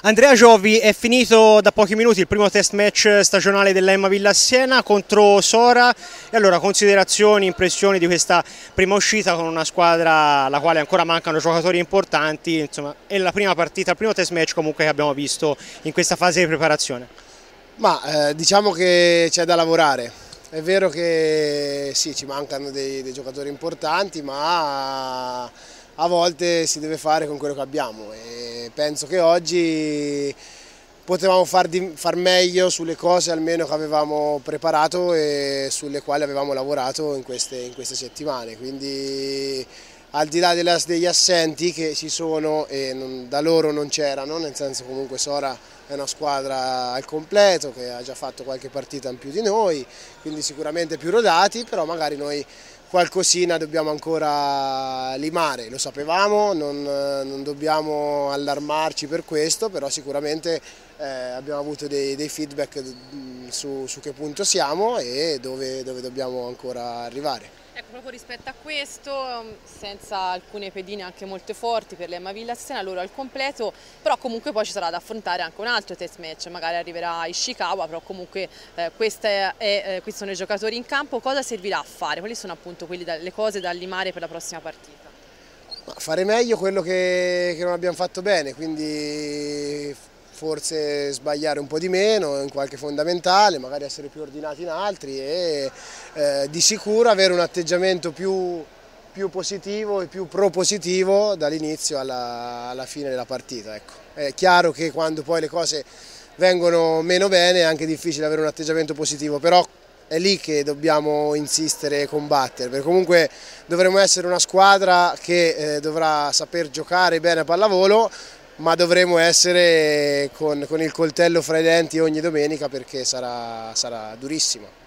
Andrea Giovi, è finito da pochi minuti il primo test match stagionale dell'Emma Villa Siena contro Sora. E allora, considerazioni, impressioni di questa prima uscita con una squadra alla quale ancora mancano giocatori importanti, insomma, è la prima partita, il primo test match comunque che abbiamo visto in questa fase di preparazione. Diciamo che c'è da lavorare. È vero che sì, ci mancano dei giocatori importanti, ma a volte si deve fare con quello che abbiamo e penso che oggi potevamo far meglio sulle cose almeno che avevamo preparato e sulle quali avevamo lavorato in queste settimane. Quindi al di là degli assenti che ci sono e da loro non c'erano, nel senso comunque Sora è una squadra al completo che ha già fatto qualche partita in più di noi, quindi sicuramente più rodati, però magari noi qualcosina dobbiamo ancora limare, lo sapevamo, non dobbiamo allarmarci per questo, però sicuramente abbiamo avuto dei feedback su che punto siamo e dove dobbiamo ancora arrivare. Ecco, proprio rispetto a questo, senza alcune pedine anche molto forti per l'Emma Villa Siena, loro al completo, però comunque poi ci sarà da affrontare anche un altro test match, magari arriverà Ishikawa, però comunque questi sono i giocatori in campo. Cosa servirà a fare? Quali sono appunto le cose da limare per la prossima partita? Fare meglio quello che non abbiamo fatto bene, quindi forse sbagliare un po' di meno in qualche fondamentale, magari essere più ordinati in altri e di sicuro avere un atteggiamento più positivo e più propositivo dall'inizio alla fine della partita. Ecco. È chiaro che quando poi le cose vengono meno bene è anche difficile avere un atteggiamento positivo, però è lì che dobbiamo insistere e combattere, perché comunque dovremo essere una squadra che dovrà saper giocare bene a pallavolo, ma dovremo essere con il coltello fra i denti ogni domenica perché sarà durissimo.